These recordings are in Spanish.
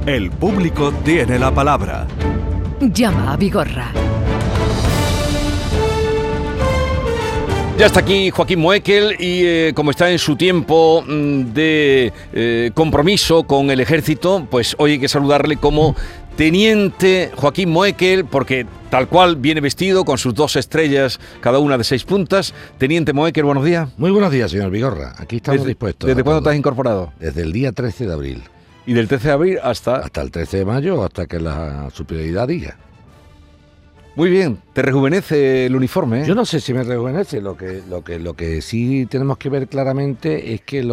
El público tiene la palabra. Llama a Vigorra. Ya está aquí Joaquín Moekel y como está en su tiempo de compromiso con el ejército, pues hoy hay que saludarle como Teniente Joaquín Moekel, porque tal cual viene vestido con sus 2 estrellas, cada una de 6 puntas. Teniente Moekel, buenos días. Muy buenos días, señor Vigorra. Aquí estamos dispuestos. ¿Desde cuándo te has incorporado? Desde el día 13 de abril. ¿Y del 13 de abril hasta...? Hasta el 13 de mayo, hasta que la superioridad diga. Muy bien, te rejuvenece el uniforme, ¿eh? Yo no sé si me rejuvenece, lo que sí tenemos que ver claramente es que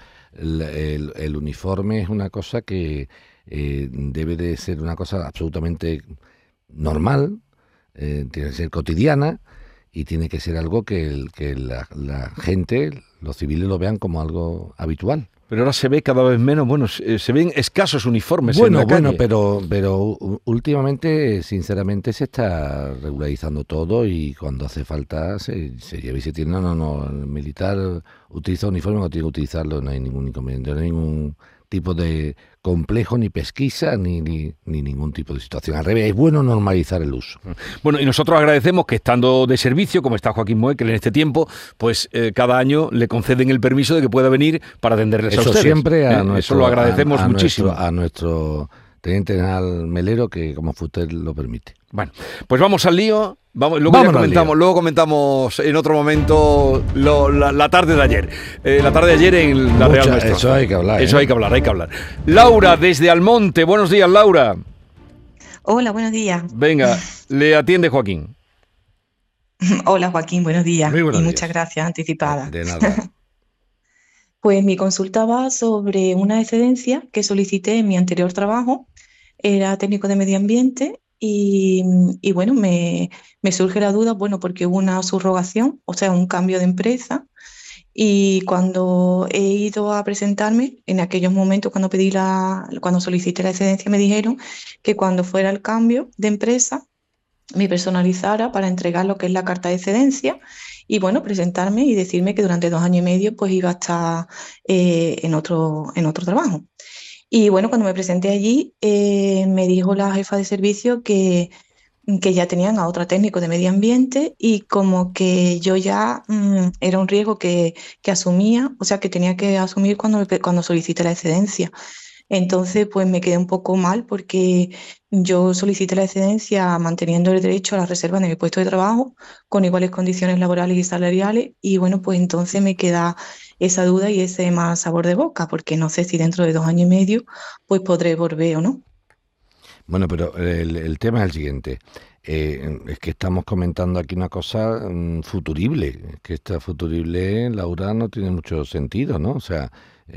el uniforme es una cosa que debe de ser una cosa absolutamente normal, tiene que ser cotidiana y tiene que ser algo que la gente, los civiles lo vean como algo habitual. Pero ahora se ve cada vez menos, bueno, se ven escasos uniformes Bueno, en la calle. pero últimamente, sinceramente, se está regularizando todo y cuando hace falta se lleva y se tiene. No, el militar utiliza uniforme, no tiene que utilizarlo, no hay ningún inconveniente, no hay ningún tipo de complejo, ni pesquisa, ni ningún tipo de situación. Al revés, es bueno normalizar el uso. Bueno, y nosotros agradecemos que estando de servicio, como está Joaquín Moekel en este tiempo, pues cada año le conceden el permiso de que pueda venir para atenderles a ustedes. Siempre eso lo agradecemos muchísimo. A nuestro teniente general Melero, que como usted lo permite. Bueno, pues vamos al lío. Luego comentamos en otro momento la tarde de ayer. La tarde de ayer en la Real Maestranza. Eso hay que hablar. Eso hay que hablar. Laura, desde Almonte. Buenos días, Laura. Hola, buenos días. Venga, le atiende Joaquín. Hola, Joaquín, buenos días. Muy buenos días. Muchas gracias anticipadas. De nada. Pues mi consulta va sobre una excedencia que solicité en mi anterior trabajo. Era técnico de medio ambiente y bueno, me surge la duda, bueno, porque hubo una subrogación, o sea, un cambio de empresa. Y cuando he ido a presentarme, en aquellos momentos cuando solicité la excedencia, me dijeron que cuando fuera el cambio de empresa me personalizara para entregar lo que es la carta de excedencia y bueno, presentarme y decirme que durante 2 años y medio pues iba a estar en otro trabajo. Y bueno, cuando me presenté allí, me dijo la jefa de servicio que ya tenían a otro técnico de medio ambiente y como que yo ya era un riesgo que asumía, o sea, que tenía que asumir cuando solicité la excedencia. Entonces, pues me quedé un poco mal porque yo solicité la excedencia manteniendo el derecho a la reserva de mi puesto de trabajo con iguales condiciones laborales y salariales y bueno, pues entonces me queda esa duda y ese mal sabor de boca porque no sé si dentro de 2 años y medio pues podré volver o no. Bueno, pero el tema es el siguiente. Es que estamos comentando aquí una cosa futurible. Que esta futurible, Laura, no tiene mucho sentido, ¿no? O sea,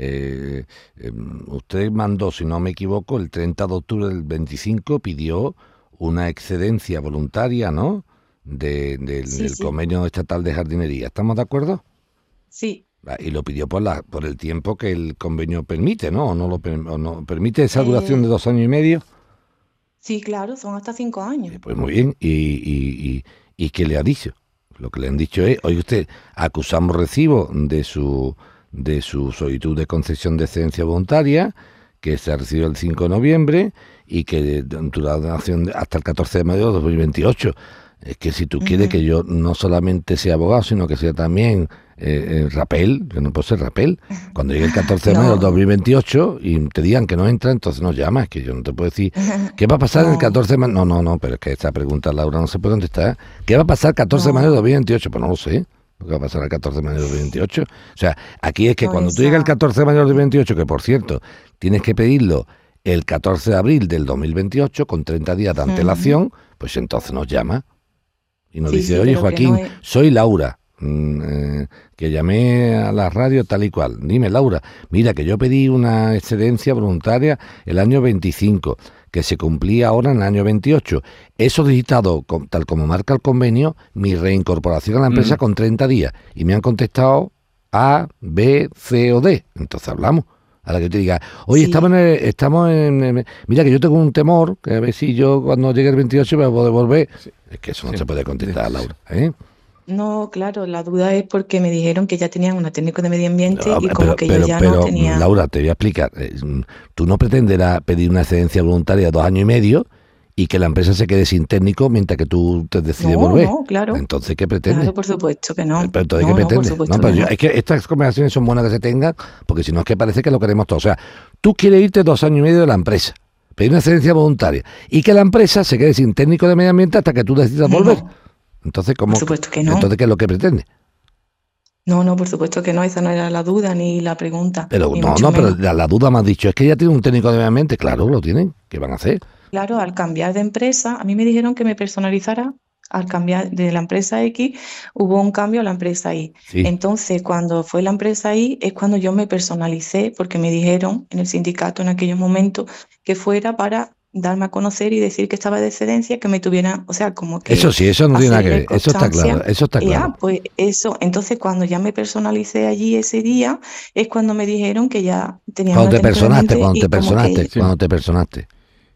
usted mandó, si no me equivoco, el 30 de octubre del 25 pidió una excedencia voluntaria, ¿no? Del convenio estatal de jardinería. ¿Estamos de acuerdo? Sí. Y lo pidió por el tiempo que el convenio permite, ¿no? ¿O no permite esa duración de 2 años y medio? Sí, claro, son hasta 5 años. Pues muy bien. ¿Y qué le ha dicho? Lo que le han dicho es, oye usted, acusamos recibo de su solicitud de concesión de excedencia voluntaria, que se ha recibido el 5 de noviembre y que duración hasta el 14 de mayo de 2028. Es que si tú quieres que yo no solamente sea abogado, sino que sea también rapel, yo no puedo ser rapel. Cuando llegue el 14 de mayo del 2028 y te digan que no entra, entonces nos llamas. Es que yo no te puedo decir, ¿qué va a pasar el 14 de mayo? No, pero es que esta pregunta, Laura, no se puede contestar. ¿Qué va a pasar el 14 de mayo del 2028? Pues no lo sé. ¿Qué va a pasar el 14 de mayo del 2028? O sea, aquí es que cuando tú llegas el 14 de mayo del 2028, que por cierto, tienes que pedirlo el 14 de abril del 2028, con 30 días de antelación, pues entonces nos llama. Y nos dice, oye Joaquín, soy Laura, que llamé a la radio tal y cual. Dime, Laura, mira que yo pedí una excedencia voluntaria el año 25, que se cumplía ahora en el año 28. He solicitado, tal como marca el convenio, mi reincorporación a la empresa con 30 días. Y me han contestado A, B, C o D. Entonces hablamos. A la que te diga, oye, estamos en... Mira que yo tengo un temor, que a ver si yo cuando llegue el 28 me puedo volver. Sí. Es que eso no se puede contestar, Laura, ¿eh? No, claro, la duda es porque me dijeron que ya tenían una técnico de medio ambiente No, y como que yo ya no tenía... Laura, te voy a explicar. Tú no pretenderás pedir una excedencia voluntaria de 2 años y medio y que la empresa se quede sin técnico mientras que tú te decides volver. No, claro. Entonces, ¿qué pretendes? Claro, por supuesto que no. Pero entonces, No, ¿qué no, por pretendes? supuesto No, pero que no. es que estas conversaciones son buenas que se tengan, porque si no es que parece que lo queremos todo. O sea, tú quieres irte 2 años y medio de la empresa, pedir una excedencia voluntaria y que la empresa se quede sin técnico de medio ambiente hasta que tú decidas volver. No, Entonces, ¿cómo? por supuesto que no. Entonces, ¿qué es lo que pretende? No, por supuesto que no. Esa no era la duda ni la pregunta. Pero ni no, mucho no, pero menos. la duda me has dicho, es que ya tiene un técnico de medio ambiente. Claro, lo tienen. ¿Qué van a hacer? Claro, al cambiar de empresa, a mí me dijeron que me personalizara. Al cambiar de la empresa X, hubo un cambio a la empresa Y. Sí. Entonces, cuando fue la empresa Y, es cuando yo me personalicé, porque me dijeron en el sindicato en aquellos momentos que fuera para darme a conocer y decir que estaba de excedencia, que me tuvieran, o sea, como que Eso sí, eso no tiene nada que hacerle ver. Eso está constancia. claro, eso está Y claro. pues eso, entonces cuando ya me personalicé allí ese día, es cuando me dijeron que ya tenía Cuando una te personaste, técnicamente y como que, Sí. cuando te personaste.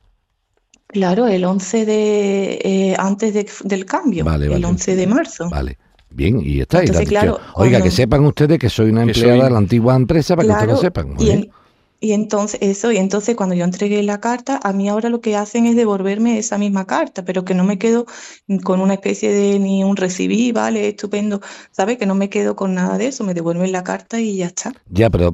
claro, el 11 de, antes del cambio, Vale, el vale. 11 de marzo. Vale. Bien, y ya está. Y le has Entonces, dicho, claro, oiga, que cuando, sepan ustedes que soy una Que empleada soy- de la antigua empresa para que ustedes lo claro, sepan. Muy bien. y entonces eso, y entonces cuando yo entregué la carta, a mí ahora lo que hacen es devolverme esa misma carta, pero que no me quedo con una especie de ni un recibí, vale, estupendo, ¿sabes? Que no me quedo con nada de eso, me devuelven la carta y ya está. Ya, pero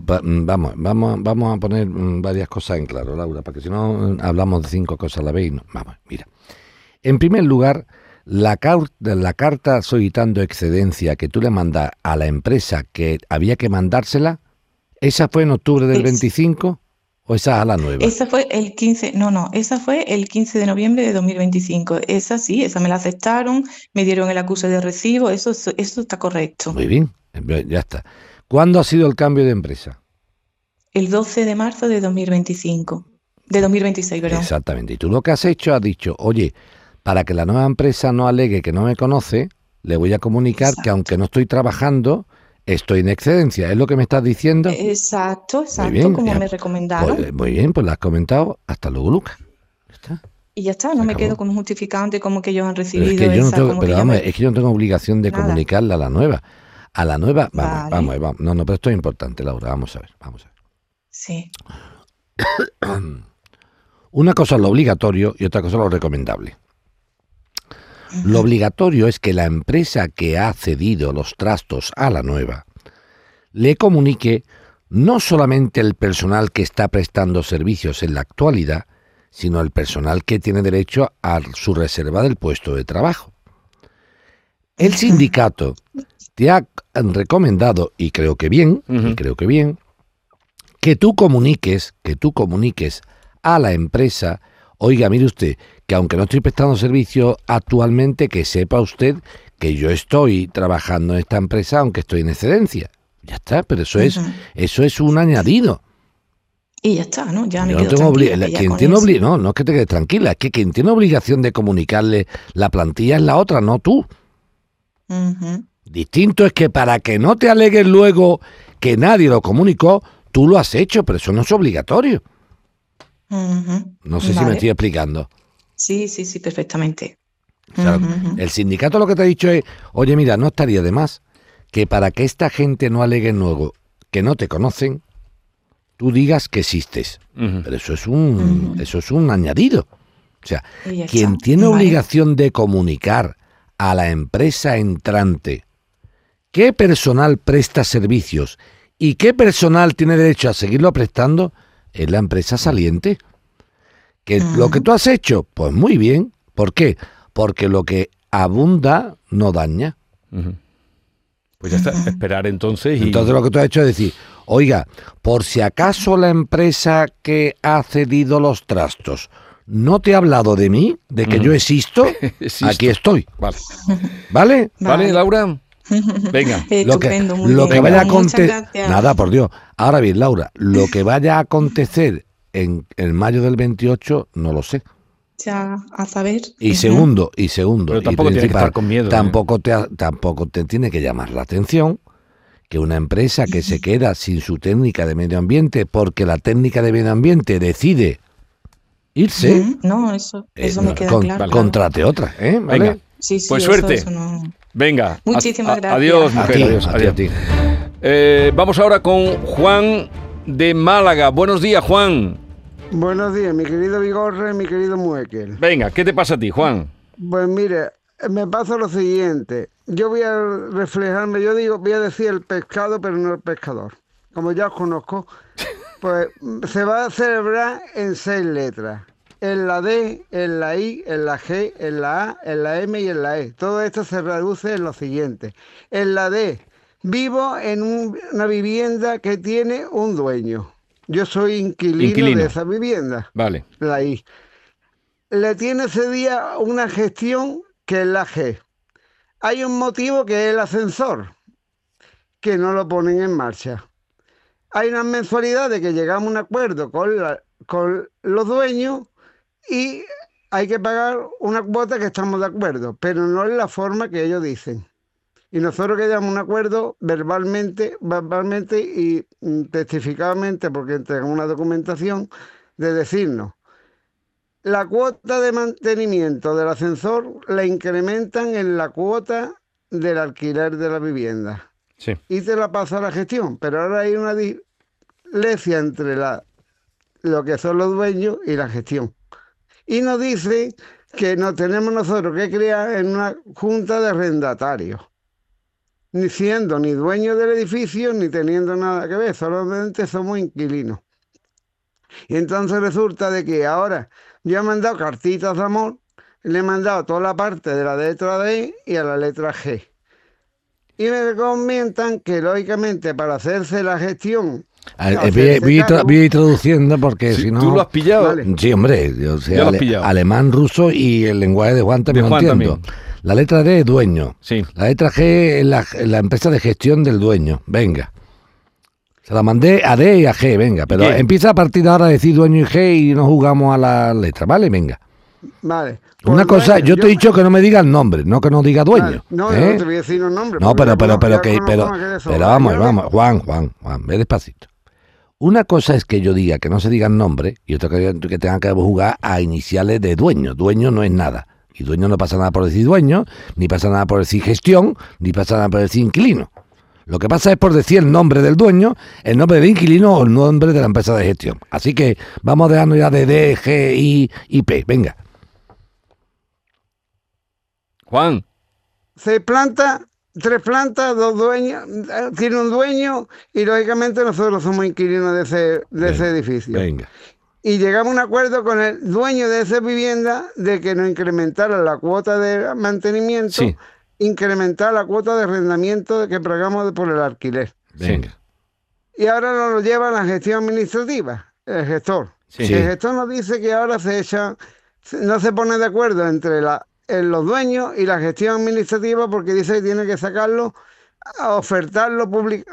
vamos a poner varias cosas en claro, Laura, porque si no hablamos de 5 cosas a la vez y no. Vamos, mira. En primer lugar, la carta solicitando excedencia que tú le mandas a la empresa que había que mandársela, ¿esa fue en octubre del Es, 25 o esa es a la nueva? esa fue el 15, no, esa fue el 15 de noviembre de 2025. Esa sí, esa me la aceptaron, me dieron el acuse de recibo, eso está correcto. Muy bien, ya está. ¿Cuándo ha sido el cambio de empresa? El 12 de marzo de 2025, de 2026, perdón. Exactamente. Y tú lo que has hecho, has dicho, oye, para que la nueva empresa no alegue que no me conoce, le voy a comunicar que Exacto. aunque no estoy trabajando, estoy en excedencia. ¿Es lo que me estás diciendo? Exacto, Muy bien, como ya, me recomendaron. muy bien, pues lo has comentado. Hasta luego, Lucas. Ya está, Y ya está, se no me quedo acabó. con un justificante como que ellos han Pero es recibido que yo no esa, tengo, como pero que ya vamos, me... es que yo no tengo obligación de Nada, comunicarla a la nueva. A la nueva, vale, vamos. No, pero esto es importante, Laura. Vamos a ver. sí. Una cosa es lo obligatorio y otra cosa es lo recomendable. Lo Ujú, obligatorio es que la empresa que ha cedido los trastos a la nueva le comunique no solamente el personal que está prestando servicios en la actualidad, sino el personal que tiene derecho a su reserva del puesto de trabajo. El ujú, sindicato te ha recomendado, y creo que bien, Ujú. que tú comuniques a la empresa, oiga, mire usted, que aunque no estoy prestando servicio actualmente, que sepa usted que yo estoy trabajando en esta empresa aunque estoy en excedencia. Ya está, pero ujú. eso es un añadido. Y ya está, ¿no? Ya me Yo no quedo tengo tranquila, que ya quien con tiene eso. no es que te quedes tranquila, es que quien tiene obligación de comunicarle la plantilla es la otra, no tú. Ujú, Distinto es que para que no te alegues luego que nadie lo comunicó, tú lo has hecho, pero eso no es obligatorio. ujú. No sé si me Vale. estoy explicando. Sí, perfectamente. O sea, Ujú, ujú. el sindicato lo que te ha dicho es, oye, mira, no estaría de más que para que esta gente no alegue luego que no te conocen, tú digas que existes. Ujú. Pero eso Ujú. es un añadido. O sea, Y ya quien está. tiene Vale. obligación de comunicar a la empresa entrante qué personal presta servicios y qué personal tiene derecho a seguirlo prestando es la empresa saliente. Que lo que Ujú, tú has hecho, pues muy bien. ¿Por qué? Porque lo que abunda no daña. Ujú. Pues ya está, ujú. esperar entonces y... Entonces lo que tú has hecho es decir, oiga, por si acaso la empresa que ha cedido los trastos no te ha hablado de mí, de que Ujú. yo existo, Existo. aquí estoy. Vale. ¿Vale? ¿Vale, Vale. Laura? Venga. Estupendo, muy lo bien. que vaya a Muchas acontecer... gracias. Nada, por Dios. Ahora bien, Laura, lo que vaya a acontecer en mayo del 28, no lo sé. Ya, a saber. Y Ujú. segundo, Pero y tampoco tienes que principal, estar con miedo. tampoco te tiene que llamar la atención que una empresa que se queda sin su técnica de medio ambiente porque la técnica de medio ambiente decide irse, Ujú. No, eso me queda claro. Vale. contrate otra, ¿eh? ¿Vale? Venga. Sí, Pues eso suerte. no. Venga. Muchísimas gracias. Adiós, A mujer. ti, Adiós, a ti, adiós. a ti. Vamos ahora con Juan de Málaga. Buenos días, Juan. Buenos días, mi querido Vigorra y mi querido Muekel. Venga, ¿qué te pasa a ti, Juan? Pues mire, me pasa lo siguiente. Yo voy a reflejarme, voy a decir el pescado, pero no el pescador. Como ya os conozco, pues se va a celebrar en 6 letras. En la D, en la I, en la G, en la A, en la M y en la E. Todo esto se reduce en lo siguiente. En la D, vivo en una vivienda que tiene un dueño. Yo soy inquilino de esa vivienda. Vale. La I. Le tiene ese día una gestión que es la G. Hay un motivo que es el ascensor, que no lo ponen en marcha. Hay unas mensualidades que llegamos a un acuerdo con los dueños y hay que pagar una cuota que estamos de acuerdo, pero no es la forma que ellos dicen. Y nosotros quedamos un acuerdo verbalmente y testificadamente, porque entregamos una documentación, de decirnos, la cuota de mantenimiento del ascensor la incrementan en la cuota del alquiler de la vivienda. Sí. Y te la pasa a la gestión, pero ahora hay una diferencia entre lo que son los dueños y la gestión. Y nos dice que no tenemos nosotros que crear en una junta de arrendatarios, ni siendo ni dueños del edificio, ni teniendo nada que ver, solamente somos inquilinos. Y entonces resulta de que ahora yo he mandado cartitas de amor, le he mandado toda la parte de la letra D y a la letra G. Y me comentan que, lógicamente, para hacerse la gestión... Voy a ir traduciendo porque Sí, si no... ¿Tú lo has pillado? Vale. Sí, hombre, yo sé Ya lo has pillado. alemán, ruso y el lenguaje de Juan también De lo Juan entiendo. también. La letra D es dueño. Sí. La letra G es la empresa de gestión del dueño. Venga. Se la mandé a D y a G, venga. Pero ¿Qué? empieza a partir de ahora a decir dueño y G y no jugamos a la letra, ¿vale? Venga. Vale. Una Pues, cosa, dueño, yo te he dicho que no me digas el nombre, no que no diga dueño. Vale. No, ¿eh? no te voy a decir los nombres. No, porque pero vamos, Yo- vamos, Juan, ve despacito. Una cosa es que yo diga que no se digan nombres y otra que tenga que jugar a iniciales de dueño. Dueño no es nada. Y dueño no pasa nada por decir dueño, ni pasa nada por decir gestión, ni pasa nada por decir inquilino. Lo que pasa es por decir el nombre del dueño, el nombre del inquilino o el nombre de la empresa de gestión. Así que vamos a dejarnos ya de D, G, I y P. Venga. Juan. 6 plantas, 3 plantas, 2 dueños, tiene un dueño y lógicamente nosotros somos inquilinos de ese edificio. Venga. Y llegamos a un acuerdo con el dueño de esa vivienda de que nos incrementara la cuota de mantenimiento, Sí. incrementar la cuota de arrendamiento que pagamos por el alquiler. Venga. Y ahora nos lo lleva la gestión administrativa, el gestor. Sí. El gestor nos dice que ahora no se pone de acuerdo entre los dueños y la gestión administrativa porque dice que tiene que sacarlo, ofertarlo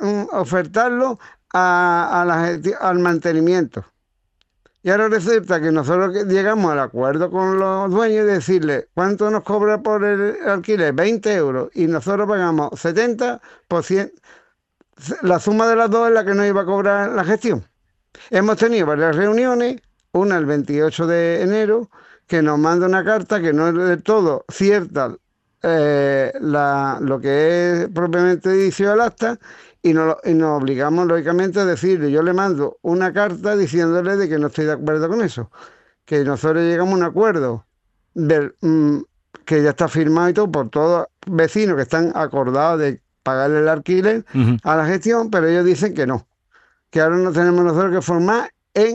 al mantenimiento. Y ahora resulta que nosotros llegamos al acuerdo con los dueños y decirle cuánto nos cobra por el alquiler, 20 euros, y nosotros pagamos 70%. La suma de las dos es la que nos iba a cobrar la gestión. Hemos tenido varias reuniones, una el 28 de enero, que nos manda una carta que no es del todo cierta lo que es propiamente dicho el acta, y nos obligamos lógicamente a decirle, yo le mando una carta diciéndole de que no estoy de acuerdo con eso, que nosotros llegamos a un acuerdo que ya está firmado y todo por todos los vecinos que están acordados de pagarle el alquiler Ujú. a la gestión, pero ellos dicen que no, que ahora no tenemos nosotros que formar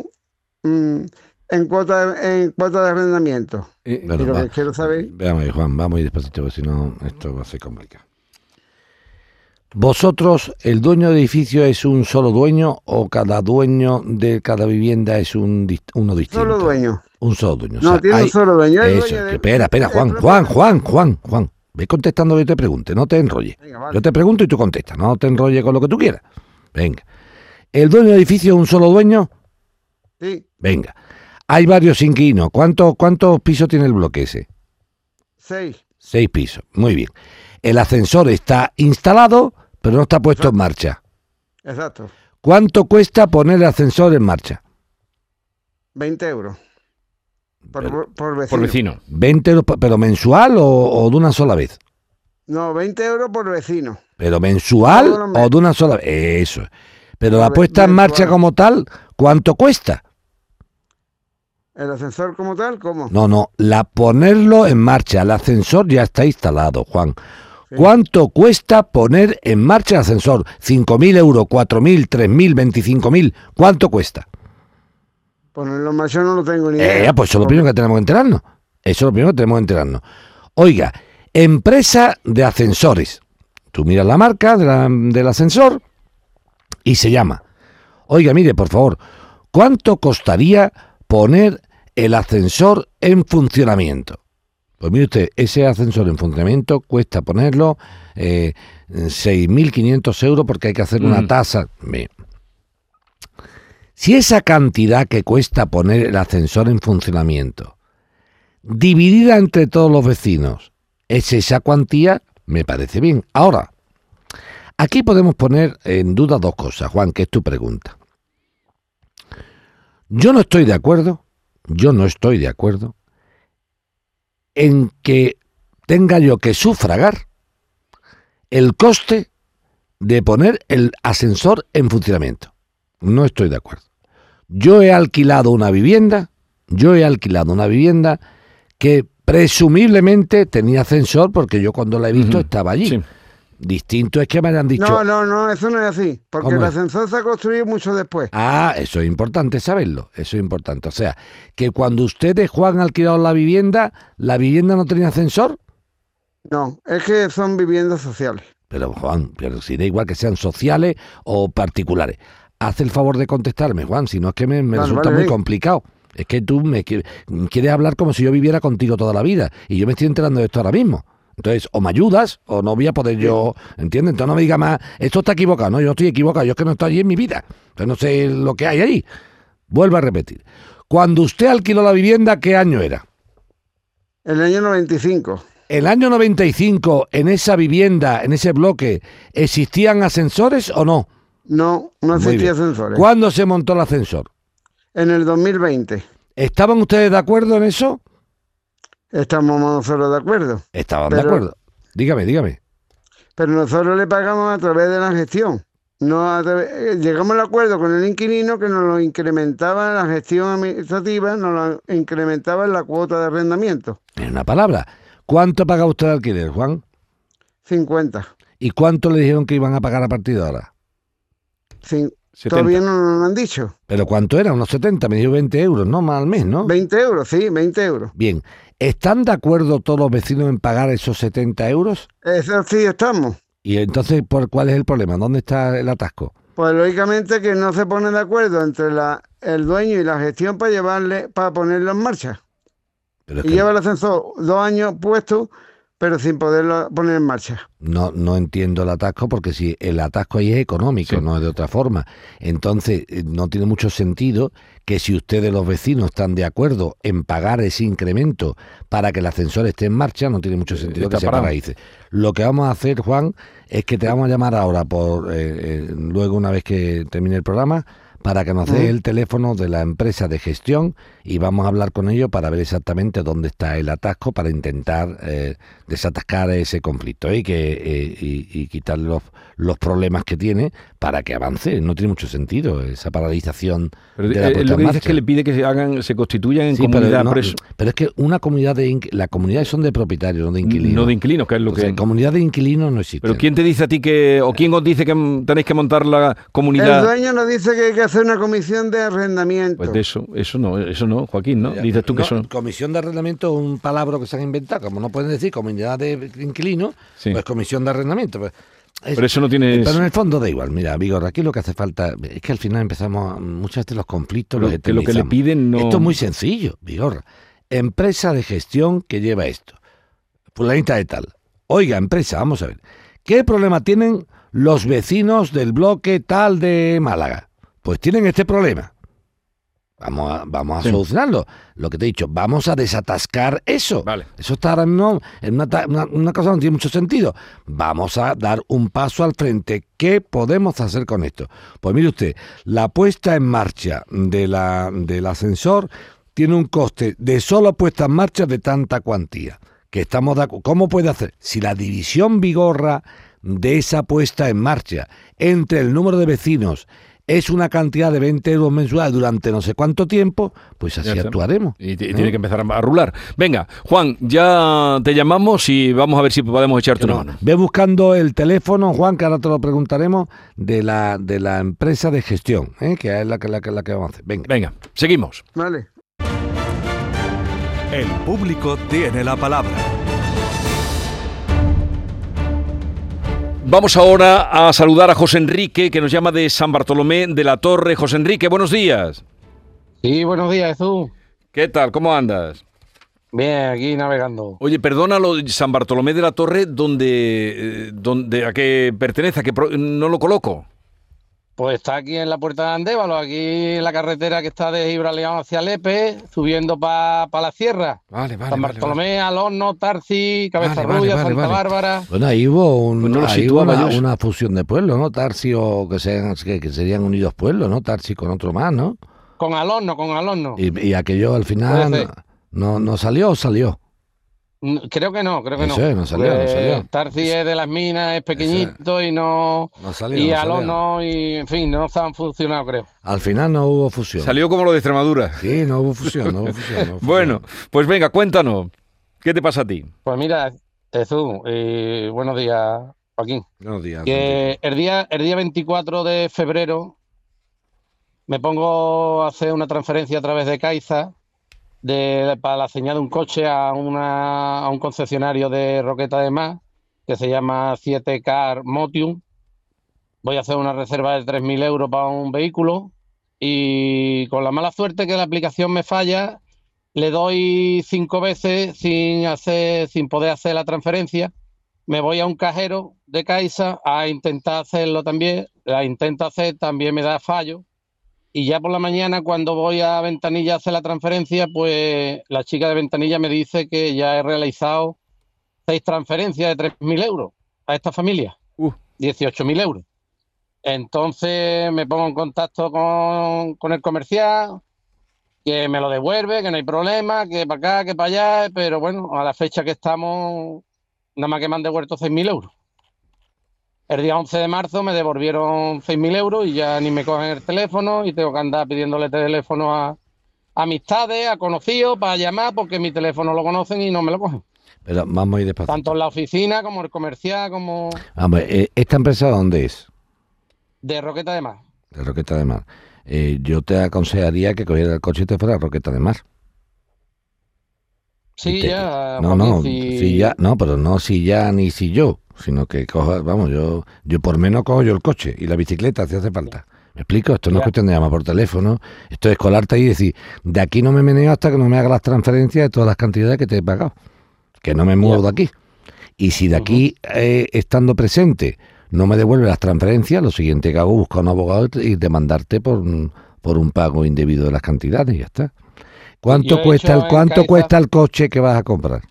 en cuota de arrendamiento. Bueno, y lo va. que quiero saber... Veamos ahí, Juan, vamos a ir despacito, porque si no, esto va a ser complicado. ¿Vosotros, el dueño del edificio es un solo dueño o cada dueño de cada vivienda es uno distinto? Solo dueño. Un solo dueño. No, tiene un solo dueño. El Eso, dueño de- espera, Juan. Ve contestando lo que yo te pregunte, no te enrolles. Venga, vale. Yo te pregunto y tú contestas, no te enrolles con lo que tú quieras. Venga. ¿El dueño del edificio es un solo dueño? Sí, Venga. Hay varios inquilinos. ¿Cuántos pisos tiene el bloque ese? 6. 6 pisos. Muy bien. El ascensor está instalado, pero no está puesto en marcha. Exacto. ¿Cuánto cuesta poner el ascensor en marcha? 20 euros. Por vecino. Por vecino. 20 euros, pero mensual o de una sola vez. No, 20 euros por vecino. ¿Pero mensual Todos los o meses. de una sola vez? Eso. Pero la Por puesta en marcha mensual. como tal, ¿cuánto cuesta? ¿El ascensor como tal? ¿Cómo? No, la ponerlo en marcha. El ascensor ya está instalado, Juan. Sí. ¿Cuánto cuesta poner en marcha el ascensor? ¿5.000 euros, 4.000, 3.000, 25.000? ¿Cuánto cuesta? Ponerlo en marcha no lo tengo ni idea. Pues eso es lo primero que tenemos que enterarnos. Eso es lo primero que tenemos que enterarnos. Oiga, empresa de ascensores. Tú miras la marca del ascensor y se llama. Oiga, mire, por favor, ¿cuánto costaría poner el ascensor en funcionamiento? Pues mire usted, ese ascensor en funcionamiento cuesta ponerlo 6.500 euros porque hay que hacer una tasa. Si esa cantidad que cuesta poner el ascensor en funcionamiento, dividida entre todos los vecinos, es esa cuantía, me parece bien. Ahora, aquí podemos poner en duda dos cosas, Juan, que es tu pregunta. Yo no estoy de acuerdo en que tenga yo que sufragar el coste de poner el ascensor en funcionamiento. No estoy de acuerdo. Yo he alquilado una vivienda que presumiblemente tenía ascensor porque yo cuando la he visto estaba allí. Sí. Distinto es que me hayan dicho... No, eso no es así. Porque ¿Cómo el es? ascensor se ha construido mucho después. Ah, eso es importante saberlo, eso es importante. O sea, que cuando ustedes, Juan, alquilaron la vivienda no tenía ascensor. No, es que son viviendas sociales. Pero, Juan, pero si da igual que sean sociales o particulares. Haz el favor de contestarme, Juan, si no es que me resulta vale, muy bien. complicado. Es que tú me quieres hablar como si yo viviera contigo toda la vida y yo me estoy enterando de esto ahora mismo. Entonces, o me ayudas o no voy a poder yo, ¿entiendes? Entonces no me diga más, esto está equivocado, no, yo estoy equivocado, yo es que no estoy allí en mi vida. Entonces no sé lo que hay allí. Vuelvo a repetir. Cuando usted alquiló la vivienda, ¿qué año era? El año 95. ¿El año 95 en esa vivienda, en ese bloque, existían ascensores o no? No Muy existía bien. ascensores. ¿Cuándo se montó el ascensor? En el 2020. ¿Estaban ustedes de acuerdo en eso? Estamos nosotros de acuerdo. Estaban de Pero- acuerdo. Dígame. Pero nosotros le pagamos a través de la gestión. No llegamos al acuerdo con el inquilino que nos lo incrementaba la gestión administrativa, nos lo incrementaba en la cuota de arrendamiento. En una palabra. ¿Cuánto paga usted de alquiler, Juan? 50. ¿Y cuánto le dijeron que iban a pagar a partir de ahora? Cin- 70. Todavía no nos lo han dicho. ¿Pero cuánto era? Unos 70, me dijo 20 euros, ¿no? Más al mes, ¿no? 20 euros, sí, 20 euros. Bien. ¿Están de acuerdo todos los vecinos en pagar esos 70 euros? Eso sí estamos. Y entonces, ¿cuál es el problema? ¿Dónde está el atasco? Pues lógicamente que no se ponen de acuerdo entre el dueño y la gestión para ponerlo en marcha. Pero es Y que lleva el ascensor 2 años puesto, pero sin poderlo poner en marcha. no entiendo el atasco, porque si el atasco ahí es económico, Sí. no es de otra forma. Entonces, no tiene mucho sentido que si ustedes los vecinos están de acuerdo en pagar ese incremento para que el ascensor esté en marcha, no tiene mucho sentido está que se parado. paralice. Lo que vamos a hacer, Juan, es que te vamos a llamar ahora, luego una vez que termine el programa, para que nos dé el teléfono de la empresa de gestión y vamos a hablar con ellos para ver exactamente dónde está el atasco para intentar desatascar ese conflicto y quitar los problemas que tiene para que avance. No tiene mucho sentido esa paralización Pero, de la puesta lo en que dice es marcha. que le pide que se constituyan en Sí, comunidad. pero, por eso. pero es que una comunidad las comunidades son de propietarios, no de inquilinos. No de inquilinos, que es lo Entonces, que... comunidad de inquilinos no existe. Pero ¿quién te dice a ti o quién os dice que tenéis que montar la El comunidad? dueño nos dice que hay que hacer una comisión de arrendamiento. Pues de eso no, Joaquín, ¿no? Dices tú que No, son... Comisión de arrendamiento es un palabra que se han inventado, como no pueden decir comunidad de inquilinos, Sí. pues comisión de arrendamiento. Pues, Pero eso no tiene... pero en el fondo da igual. Mira, Vigor, aquí lo que hace falta es que al final muchas veces los conflictos Pero los que lo que le eternizamos. piden no... Esto es muy sencillo, Vigor. Empresa de gestión que lleva esto. Fulanita de tal. Oiga, empresa, vamos a ver. ¿Qué problema tienen los vecinos del bloque tal de Málaga? Pues tienen este problema. Vamos a Sí. solucionarlo. Lo que te he dicho, vamos a desatascar eso. Vale. Eso está ahora mismo en una cosa que no tiene mucho sentido. Vamos a dar un paso al frente. ¿Qué podemos hacer con esto? Pues mire usted, la puesta en marcha del ascensor tiene un coste de solo puesta en marcha de tanta cuantía. que estamos de acuerdo. ¿Cómo puede hacer? Si la división Vigorra de esa puesta en marcha entre el número de vecinos es una cantidad de 20 euros mensuales durante no sé cuánto tiempo, pues así actuaremos. Y tiene que empezar a rular. Venga, Juan, ya te llamamos y vamos a ver si podemos echarte una mano. Ve buscando el teléfono, Juan, que ahora te lo preguntaremos, de la empresa de gestión, que es la que vamos a hacer. Venga, seguimos. Vale. El público tiene la palabra. Vamos ahora a saludar a José Enrique, que nos llama de San Bartolomé de la Torre. José Enrique, buenos días. Sí, buenos días, Jesús. ¿Qué tal? ¿Cómo andas? Bien, aquí navegando. Oye, perdona, lo de San Bartolomé de la Torre, ¿a qué pertenece? No lo coloco. Pues está aquí en la Puerta de Andévalo, aquí en la carretera que está de Gibraleón hacia Lepe, subiendo para la sierra. Vale. San Bartolomé, Al Horno, Tarsi, Cabeza Rubia, Santa Bárbara. Bueno, ahí hubo, Pues no lo ahí situaba hubo yo. una fusión de pueblos, ¿no? Tarsi o que serían unidos pueblos, ¿no? Tarsi con otro más, ¿no? Con Al Horno. Y aquello al Puede final ser. no salió o salió. Creo que no. Eso es, no salió. Tarsi es de las minas, es pequeñito y no... No salió. Y no Al salió. Horno, y en fin, no han funcionado, creo. Al final no hubo fusión. Salió como lo de Extremadura. Sí, no hubo fusión. Bueno, pues venga, cuéntanos. ¿Qué te pasa a ti? Pues mira, Jesús, buenos días, Joaquín. Buenos días. Que el día 24 de febrero me pongo a hacer una transferencia a través de Caixa para la señal de un coche a un concesionario de Roqueta de Mar que se llama 7Car Motium. Voy a hacer una reserva de 3.000 euros para un vehículo y con la mala suerte que la aplicación me falla, le doy 5 veces sin poder hacer la transferencia. Me voy a un cajero de Caixa a intentar hacerlo también, la intento hacer, también me da fallo. Y ya por la mañana, cuando voy a Ventanilla a hacer la transferencia, pues la chica de Ventanilla me dice que ya he realizado 6 transferencias de 3.000 euros a esta familia, 18.000 euros. Entonces me pongo en contacto con el comercial, que me lo devuelve, que no hay problema, que para acá, que para allá, pero bueno, a la fecha que estamos, nada más que me han devuelto 6.000 euros. El día 11 de marzo me devolvieron 6.000 euros y ya ni me cogen el teléfono y tengo que andar pidiéndole teléfono a amistades, a conocidos para llamar porque mi teléfono lo conocen y no me lo cogen. Pero vamos a ir despacito. Tanto en la oficina como el comercial como Vamos, ¿esta empresa dónde es? de Roqueta de Mar. De Roqueta de Mar. Yo te aconsejaría que cogieras el coche y te fuera a Roqueta de Mar. Sí, ya. No, Joaquín, no, sí ya, no, pero no si ya ni si yo, sino que coja, vamos, yo por menos cojo yo el coche y la bicicleta si hace falta. ¿Me explico? Esto no es cuestión de llamar por teléfono, esto es colarte ahí y decir, de aquí no me meneo hasta que no me haga las transferencias de todas las cantidades que te he pagado, que no me muevo de aquí. Y si de aquí, estando presente, no me devuelve las transferencias, lo siguiente que hago es buscar un abogado y demandarte por un pago indebido de las cantidades y ya está. ¿Cuánto cuesta el coche que vas a comprar?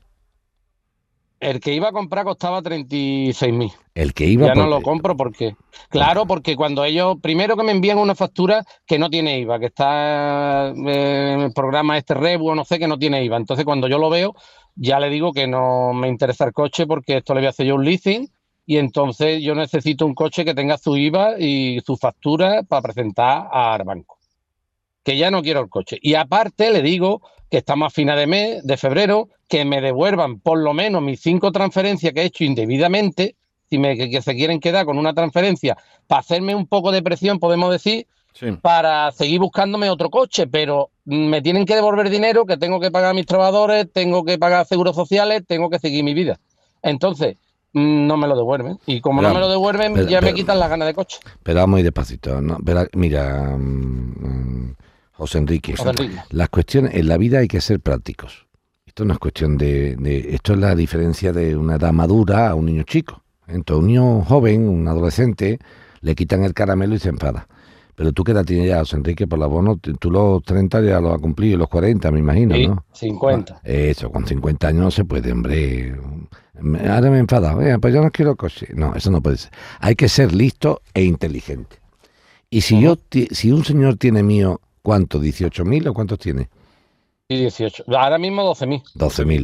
El que iba a comprar costaba 36.000. El que iba ya no lo compro porque... Claro, porque cuando ellos... Primero que me envían una factura que no tiene IVA, que está en el programa Rebu o no sé, que no tiene IVA. Entonces cuando yo lo veo, ya le digo que no me interesa el coche porque esto le voy a hacer yo un leasing y entonces yo necesito un coche que tenga su IVA y su factura para presentar al banco. Que ya no quiero el coche. Y aparte le digo que estamos a final de mes, de febrero, que me devuelvan por lo menos mis 5 transferencias que he hecho indebidamente, que se quieren quedar con una transferencia, para hacerme un poco de presión, podemos decir, para seguir buscándome otro coche, pero me tienen que devolver dinero, que tengo que pagar a mis trabajadores, tengo que pagar seguros sociales, tengo que seguir mi vida. Entonces, no me lo devuelven. Y como no me lo devuelven, me quitan las ganas de coche. Pero vamos a ir despacito, ¿no? Mira, José Enrique, las cuestiones en la vida hay que ser prácticos. Esto no es cuestión esto es la diferencia de una edad madura a un niño chico. Entonces, un niño joven, un adolescente, le quitan el caramelo y se enfada. Pero tú, ¿qué edad tienes ya, José Enrique? Por la bono, tú los 30 ya los has cumplido, los 40, me imagino, sí, ¿no? 50. Eso, con 50 años no se puede, hombre. Ahora me he enfadado, pues yo no quiero coche. No, eso no puede ser. Hay que ser listo e inteligente. Y si si un señor tiene mío, ¿cuánto? ¿18.000 o cuántos tiene? Sí, 18. Ahora mismo 12.000. 12.000.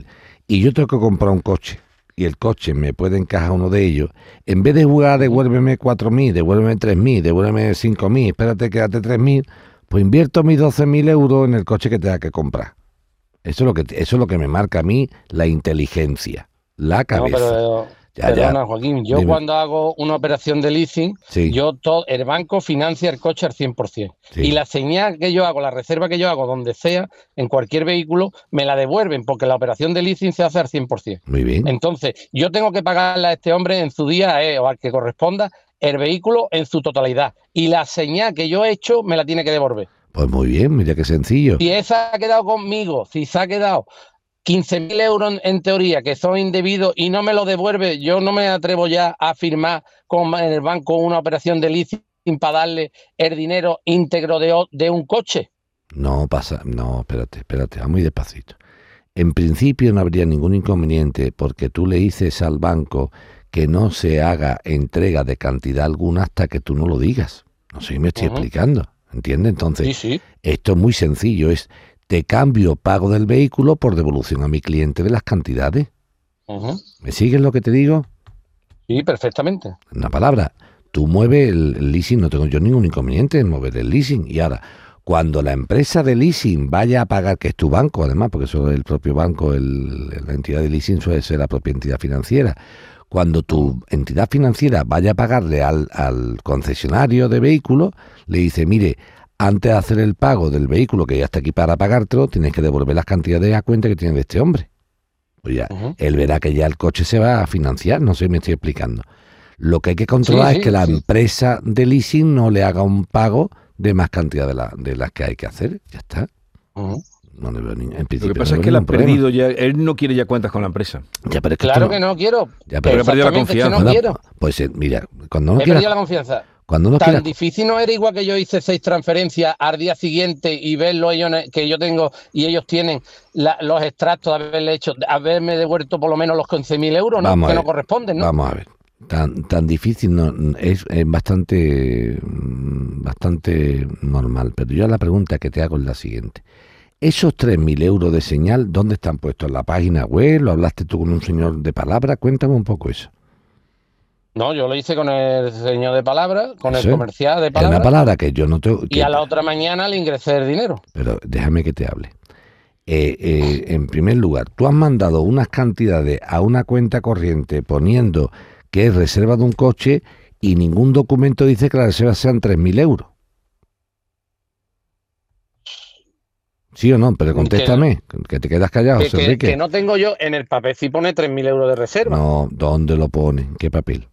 y yo tengo que comprar un coche, y el coche me puede encajar uno de ellos, en vez de jugar a devuélveme 4.000, devuélveme 3.000, devuélveme 5.000, espérate, quédate 3.000, pues invierto mis 12.000 euros en el coche que tenga que comprar. Eso es lo que me marca a mí la inteligencia, la cabeza. No, perdona, Joaquín, yo cuando hago una operación de leasing, el banco financia el coche al 100%. Sí. Y la señal que yo hago, la reserva que yo hago, donde sea, en cualquier vehículo, me la devuelven, porque la operación de leasing se hace al 100%. Muy bien. Entonces, yo tengo que pagarle a este hombre en su día, o al que corresponda, el vehículo en su totalidad. Y la señal que yo he hecho me la tiene que devolver. Pues muy bien, mira qué sencillo. Si esa ha quedado conmigo, si se ha quedado 15.000 euros en teoría que son indebidos y no me lo devuelve, yo no me atrevo ya a firmar con el banco una operación de leasing para darle el dinero íntegro de un coche. No pasa, no, espérate, va muy despacito. En principio no habría ningún inconveniente porque tú le dices al banco que no se haga entrega de cantidad alguna hasta que tú no lo digas. No sé si me estoy explicando, ¿entiendes? Entonces, sí. Esto es muy sencillo, te cambio pago del vehículo por devolución a mi cliente de las cantidades. ¿Me sigues lo que te digo? Sí, perfectamente. Una palabra, tú mueves el leasing, no tengo yo ningún inconveniente en mover el leasing. Y ahora, cuando la empresa de leasing vaya a pagar, que es tu banco además, porque eso es el propio banco, la entidad de leasing suele ser la propia entidad financiera. Cuando tu entidad financiera vaya a pagarle al concesionario de vehículos, le dice, mire, antes de hacer el pago del vehículo que ya está aquí para pagártelo, tienes que devolver las cantidades a cuenta que tiene de este hombre. Pues ya, él verá que ya el coche se va a financiar, no sé si me estoy explicando. Lo que hay que controlar es que la empresa de leasing no le haga un pago de más cantidad de las que hay que hacer. Ya está. No le veo en principio. Lo que pasa es que él ha perdido ya, él no quiere ya cuentas con la empresa. Ya, pero es que claro que no quiero. Ya, pero ha perdido la confianza. Es que no quiero. Pues mira, cuando no he perdido la confianza. Cuando no tan difícil no era igual que yo hice 6 transferencias al día siguiente y verlo ellos que yo tengo y ellos tienen los extractos de haberle hecho, haberme devuelto por lo menos los 15.000 euros, ¿no? Que no corresponden, ¿no? Vamos a ver. Tan difícil no es bastante normal, pero yo la pregunta que te hago es la siguiente. Esos 3.000 euros de señal, ¿dónde están puestos? ¿En la página web? ¿Lo hablaste tú con un señor de palabra? Cuéntame un poco eso. No, yo lo hice con el señor de palabra, con el comercial de palabra. Es una palabra que yo no tengo... Y a la otra mañana le ingresé el dinero. Pero déjame que te hable. En primer lugar, tú has mandado unas cantidades a una cuenta corriente poniendo que es reserva de un coche y ningún documento dice que la reserva sean 3.000 euros. ¿Sí o no? Pero contéstame, que te quedas callado, Enrique. Que no tengo yo, en el papel sí pone 3.000 euros de reserva. No, ¿dónde lo pone? ¿En qué papel?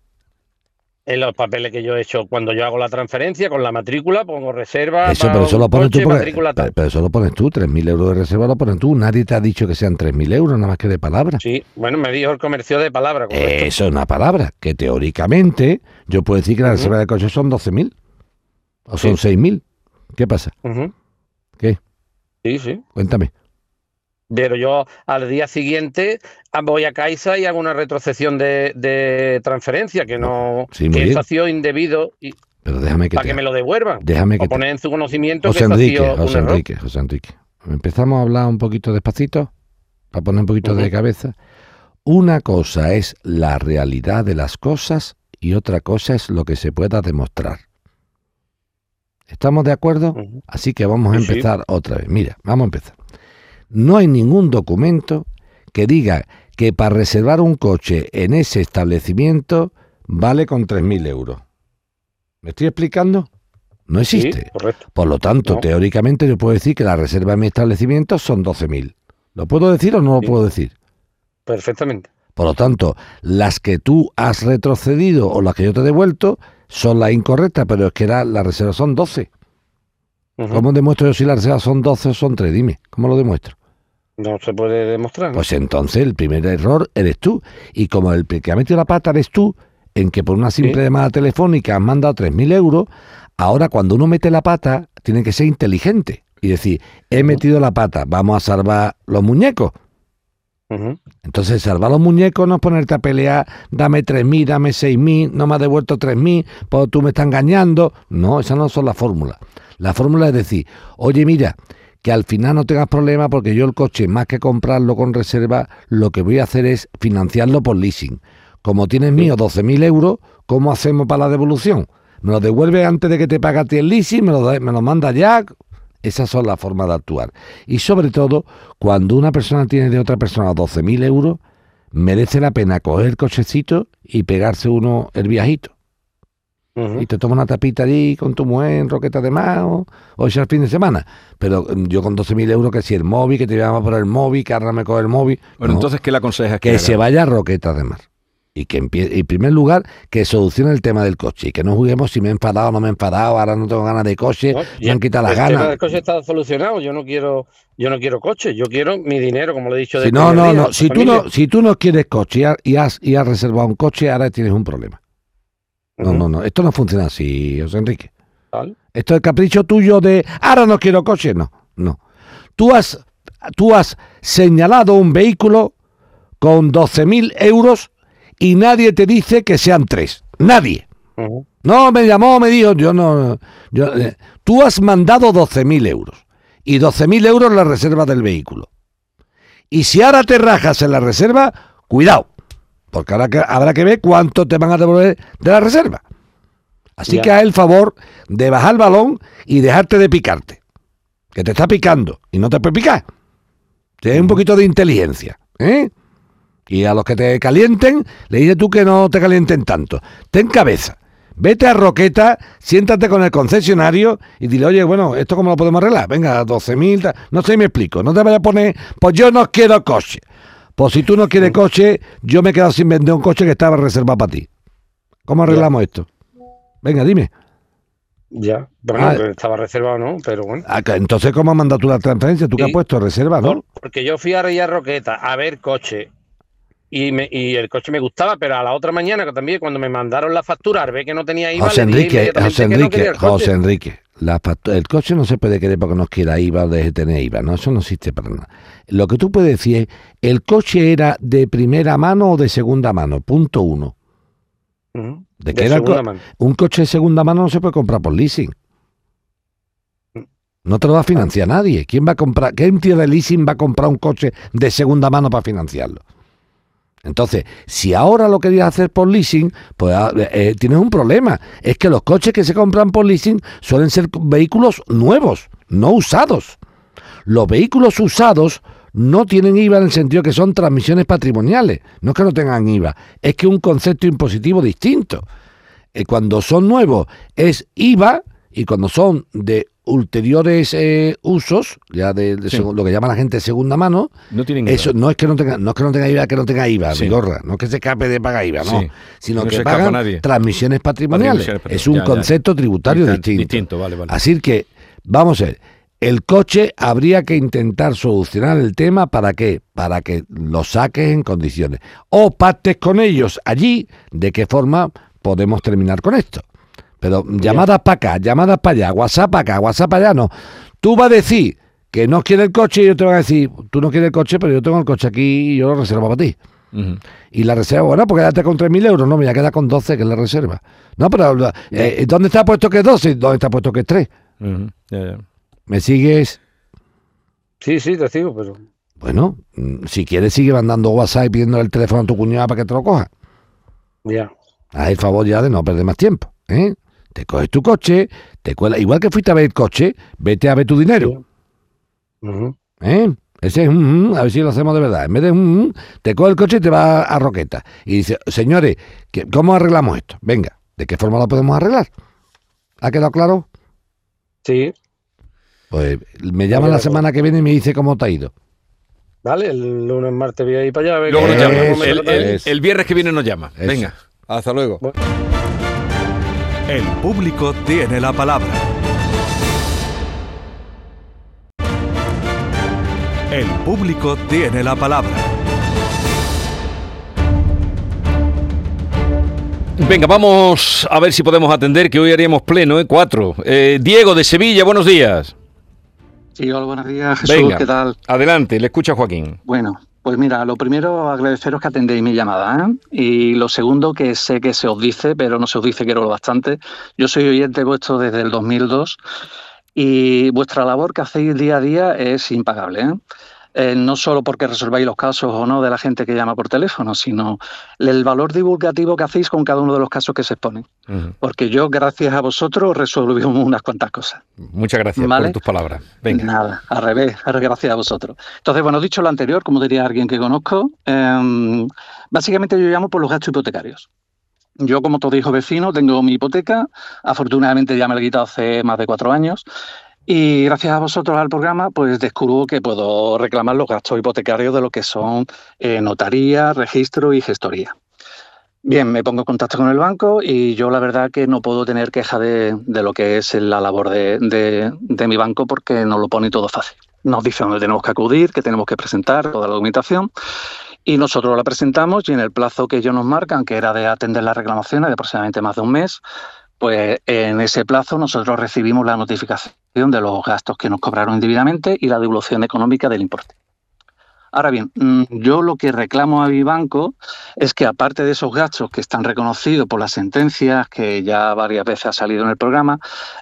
En los papeles que yo he hecho cuando yo hago la transferencia con la matrícula, pongo reserva. Eso, pero eso lo pones tú, pero eso lo pones tú, 3.000 euros de reserva lo pones tú. Nadie te ha dicho que sean 3.000 euros, nada más que de palabra. Sí, bueno, me dijo el comercio de palabra. Correcto. Eso es una palabra, que teóricamente yo puedo decir que la reserva de coche son 12.000 o son 6.000. ¿Qué pasa? ¿Qué? Sí. Cuéntame. Pero yo al día siguiente voy a Caixa y hago una retrocesión de transferencia, que no que eso ha sido indebido y pero déjame que para que me lo devuelvan. Déjame que poner en su conocimiento José que Enrique, eso ha sido José un Enrique, error. José Enrique. Empezamos a hablar un poquito despacito, para poner un poquito de cabeza. Una cosa es la realidad de las cosas y otra cosa es lo que se pueda demostrar. ¿Estamos de acuerdo? Así que vamos a empezar otra vez. Mira, vamos a empezar. No hay ningún documento que diga que para reservar un coche en ese establecimiento vale con 3.000 euros. ¿Me estoy explicando? No existe. Sí, correcto. Por lo tanto, teóricamente yo puedo decir que la reserva en mi establecimiento son 12.000. ¿Lo puedo decir o no lo puedo decir? Perfectamente. Por lo tanto, las que tú has retrocedido o las que yo te he devuelto son las incorrectas, pero es que la reserva son 12. ¿Cómo demuestro yo si las reservas son 12 o son 3? Dime, ¿cómo lo demuestro? No se puede demostrar, ¿no? Pues entonces el primer error eres tú. Y como el que ha metido la pata eres tú, en que por una simple llamada telefónica has mandado 3.000 euros, ahora cuando uno mete la pata, tiene que ser inteligente. Y decir, he metido la pata, vamos a salvar los muñecos. Entonces, salvar los muñecos no es ponerte a pelear, dame 3.000, dame 6.000, no me has devuelto 3.000, pues tú me estás engañando. No, esas no son las fórmulas. La fórmula es decir, oye, mira, que al final no tengas problemas, porque yo el coche, más que comprarlo con reserva, lo que voy a hacer es financiarlo por leasing. Como tienes mío 12.000 euros, ¿cómo hacemos para la devolución? ¿Me lo devuelves antes de que te pague a ti el leasing? ¿Me lo manda ya? Esas son las formas de actuar. Y sobre todo, cuando una persona tiene de otra persona 12.000 euros, merece la pena coger el cochecito y pegarse uno el viajito. Y te toma una tapita allí con tu mujer en Roqueta de Mar o ese fin de semana. Pero yo con 12.000 euros, que si el móvil, que te llama por el móvil, que ahora me coge el móvil. Bueno, no, entonces, ¿qué le aconsejas? Que se vaya a Roqueta de Mar. Y que en primer lugar, que solucione el tema del coche. Y que no juguemos si me he enfadado o no me he enfadado, ahora no tengo ganas de coche, me han quitado las ganas. El tema del coche está solucionado. Yo no quiero coche, yo quiero mi dinero, como le he dicho. Si tú no quieres coche y has reservado un coche, ahora tienes un problema. No, esto no funciona así, José Enrique. ¿Vale? Esto es capricho tuyo de, ahora no quiero coche, no. Tú has señalado un vehículo con 12.000 euros y nadie te dice que sean 3. Nadie. No, me llamó, me dijo, tú has mandado 12.000 euros y 12.000 euros la reserva del vehículo. Y si ahora te rajas en la reserva, cuidado, porque habrá que ver cuánto te van a devolver de la reserva. Así que haz el favor de bajar el balón y dejarte de picarte. Que te está picando y no te puede picar. Ten un poquito de inteligencia, ¿eh? Y a los que te calienten, le dices tú que no te calienten tanto. Ten cabeza. Vete a Roqueta, siéntate con el concesionario y dile, oye, bueno, ¿esto cómo lo podemos arreglar? Venga, 12.000, no sé si me explico. No te vayas a poner, pues yo no quiero coche. Pues si tú no quieres coche, yo me he quedado sin vender un coche que estaba reservado para ti. ¿Cómo arreglamos esto? Venga, dime. Ya, bueno, estaba reservado, ¿no? Pero bueno. Entonces, ¿cómo has mandado tú la transferencia? ¿Tú qué has puesto? Reserva, ¿no? Porque yo fui a Roqueta a ver coche y el coche me gustaba, pero a la otra mañana, que también cuando me mandaron la factura, al ver que no tenía IVA, José Enrique, el coche no se puede querer porque no quiera IVA o deje de tener IVA, no, eso no existe para nada. Lo que tú puedes decir es, ¿el coche era de primera mano o de segunda mano? Punto 1. ¿De qué era mano? Un coche de segunda mano no se puede comprar por leasing. No te lo va a financiar nadie. ¿Quién va a comprar? ¿Qué entidad de leasing va a comprar un coche de segunda mano para financiarlo? Entonces, si ahora lo querías hacer por leasing, pues tienes un problema. Es que los coches que se compran por leasing suelen ser vehículos nuevos, no usados. Los vehículos usados no tienen IVA en el sentido que son transmisiones patrimoniales. No es que no tengan IVA, es que es un concepto impositivo distinto. Cuando son nuevos es IVA, y cuando son de ulteriores usos, ya de lo que llama la gente segunda mano, no tienen eso IVA. No es que no tenga IVA, que no tenga IVA, sí. Bigorra, no es que se escape de pagar IVA, no, sino que pagan transmisiones patrimoniales. Es un concepto tributario distinto. Vale. Así que, vamos a ver, el coche habría que intentar solucionar el tema para que lo saques en condiciones. O pactes con ellos allí de qué forma podemos terminar con esto. Pero llamadas para acá, llamadas para allá, WhatsApp para acá, WhatsApp para allá, no. Tú vas a decir que no quieres el coche y yo te voy a decir, tú no quieres el coche, pero yo tengo el coche aquí y yo lo reservo para ti. Y la reserva, bueno, pues quédate con 3.000 euros, no, me voy a quedar con 12, que es la reserva. No, pero ¿dónde está puesto que es 12? ¿Dónde está puesto que es 3? ¿Me sigues? Sí, te sigo, pero... Bueno, si quieres sigue mandando WhatsApp y pidiendo el teléfono a tu cuñada para que te lo coja. Ya. Haz el favor ya de no perder más tiempo, ¿eh? Te coges tu coche, te cuelas, igual que fuiste a ver el coche, vete a ver tu dinero. Ese es a ver si lo hacemos de verdad. En vez de te coges el coche y te vas a Roqueta. Y dice, señores, ¿cómo arreglamos esto? Venga, ¿de qué forma lo podemos arreglar? ¿Ha quedado claro? Sí. Pues me llama la semana que viene y me dice cómo te ha ido. Vale, el lunes, martes voy a ir para allá. A ver. Luego nos llama. El viernes que viene nos llama. Eso. Venga, hasta luego. Bueno. El público tiene la palabra. El público tiene la palabra. Venga, vamos a ver si podemos atender, que hoy haríamos pleno, 4. Diego de Sevilla, buenos días. Sí, hola, buenos días, Jesús, venga, ¿qué tal? Adelante, le escucha Joaquín. Bueno, pues mira, lo primero, agradeceros que atendéis mi llamada, ¿eh? Y lo segundo, que sé que se os dice, pero no se os dice, quiero lo bastante. Yo soy oyente vuestro desde el 2002 Y vuestra labor que hacéis día a día es impagable, ¿eh? No solo porque resolváis los casos o no de la gente que llama por teléfono, sino el valor divulgativo que hacéis con cada uno de los casos que se exponen. Porque yo, gracias a vosotros, resolví unas cuantas cosas. Muchas gracias, ¿vale? por tus palabras. Venga. Nada, al revés, gracias a vosotros. Entonces, bueno, dicho lo anterior, como diría alguien que conozco, básicamente yo llamo por los gastos hipotecarios. Yo, como todo hijo vecino, tengo mi hipoteca. Afortunadamente ya me la he quitado hace más de 4 años. Y gracias a vosotros al programa, pues descubro que puedo reclamar los gastos hipotecarios de lo que son notaría, registro y gestoría. Bien, me pongo en contacto con el banco y yo la verdad que no puedo tener queja de lo que es la labor de mi banco, porque nos lo pone todo fácil. Nos dice dónde tenemos que acudir, que tenemos que presentar toda la documentación, y nosotros la presentamos, y en el plazo que ellos nos marcan, que era de atender las reclamaciones de aproximadamente más de un mes, pues en ese plazo nosotros recibimos la notificación de los gastos que nos cobraron indebidamente y la devolución económica del importe. Ahora bien, yo lo que reclamo a mi banco es que, aparte de esos gastos que están reconocidos por las sentencias, que ya varias veces ha salido en el programa,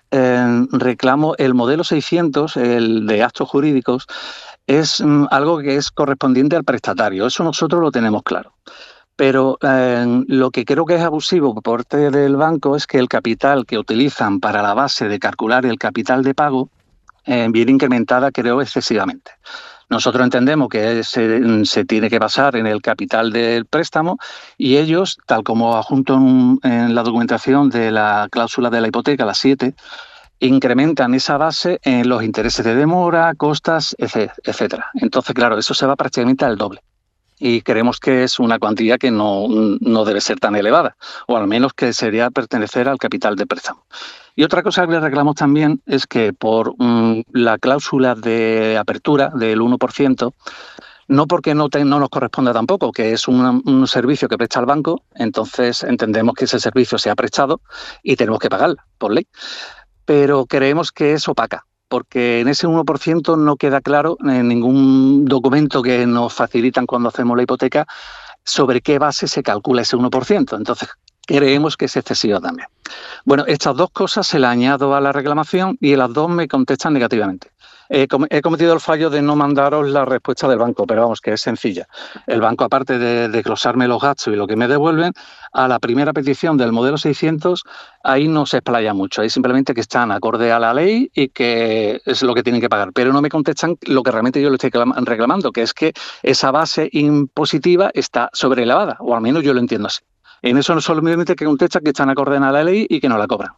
reclamo el modelo 600, el de actos jurídicos, es algo que es correspondiente al prestatario. Eso nosotros lo tenemos claro. Pero lo que creo que es abusivo por parte del banco es que el capital que utilizan para la base de calcular el capital de pago viene incrementada, creo, excesivamente. Nosotros entendemos que se tiene que basar en el capital del préstamo, y ellos, tal como adjunto en la documentación de la cláusula de la hipoteca, la 7, incrementan esa base en los intereses de demora, costas, etcétera. Entonces, claro, eso se va prácticamente al doble. Y creemos que es una cuantía que no debe ser tan elevada, o al menos que sería pertenecer al capital de préstamo. Y otra cosa que le reclamamos también es que por la cláusula de apertura del 1%, no porque no nos corresponda tampoco, que es un servicio que presta el banco, entonces entendemos que ese servicio se ha prestado y tenemos que pagarla por ley, pero creemos que es opaca, porque en ese 1% no queda claro en ningún documento que nos facilitan cuando hacemos la hipoteca sobre qué base se calcula ese 1%. Entonces, creemos que es excesivo también. Bueno, estas dos cosas se las añado a la reclamación y las dos me contestan negativamente. He cometido el fallo de no mandaros la respuesta del banco, pero vamos, que es sencilla. El banco, aparte de desglosarme los gastos y lo que me devuelven, a la primera petición del modelo 600, ahí no se explaya mucho. Ahí simplemente que están acorde a la ley y que es lo que tienen que pagar. Pero no me contestan lo que realmente yo le estoy reclamando, que es que esa base impositiva está sobreelevada, o al menos yo lo entiendo así. En eso no solamente que contestan que están acorde a la ley y que no la cobran.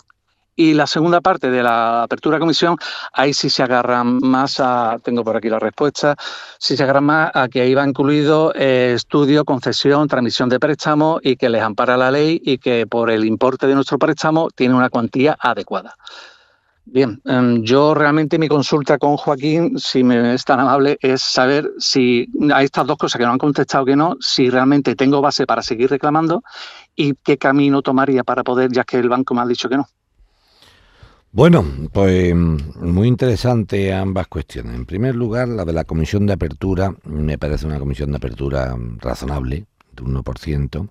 Y la segunda parte de la apertura de comisión, ahí sí se agarran más a, tengo por aquí la respuesta, sí se agarran más a que ahí va incluido estudio, concesión, transmisión de préstamo, y que les ampara la ley y que por el importe de nuestro préstamo tiene una cuantía adecuada. Bien, yo realmente mi consulta con Joaquín, si me es tan amable, es saber si hay estas dos cosas que no han contestado que no, si realmente tengo base para seguir reclamando y qué camino tomaría para poder, ya que el banco me ha dicho que no. Bueno, pues muy interesante ambas cuestiones. En primer lugar, la de la comisión de apertura, me parece una comisión de apertura razonable, de 1%.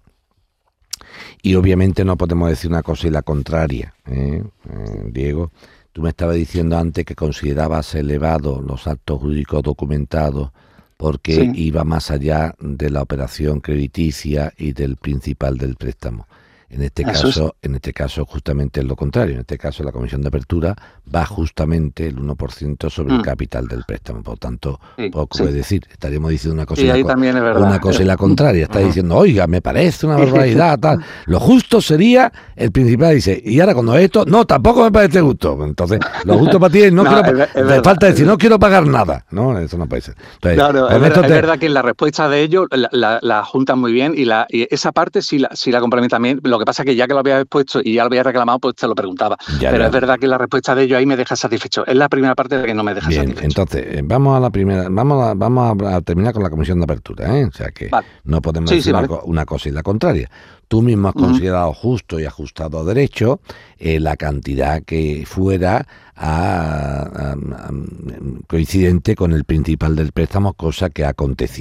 Y obviamente no podemos decir una cosa y la contraria, Diego. Tú me estabas diciendo antes que considerabas elevado los actos jurídicos documentados porque sí, iba más allá de la operación crediticia y del principal del préstamo. En este caso justamente es lo contrario. En este caso la comisión de apertura va justamente el 1% sobre el capital del préstamo. Por tanto, poco puede decir. Estaríamos diciendo una cosa, una cosa y la contraria. Está diciendo, oiga, me parece una barbaridad, tal. Lo justo sería, el principal dice, y ahora cuando esto, no, tampoco me parece justo. Entonces, lo justo para ti es, falta decir, no quiero pagar nada. No, eso no puede ser. Entonces, es verdad que la respuesta de ellos la juntan muy bien, y esa parte sí la comprendí también. Lo que pasa es que ya que lo había expuesto y ya lo había reclamado, pues te lo preguntaba. Pero es verdad que la respuesta de ellos ahí me deja satisfecho. Es la primera parte de que no me deja satisfecho. Entonces, vamos a la primera, vamos a terminar con la comisión de apertura, O sea que no podemos decir una cosa y la contraria. Tú mismo has considerado justo y ajustado a derecho la cantidad que fuera coincidente con el principal del préstamo, cosa que ha acontecido.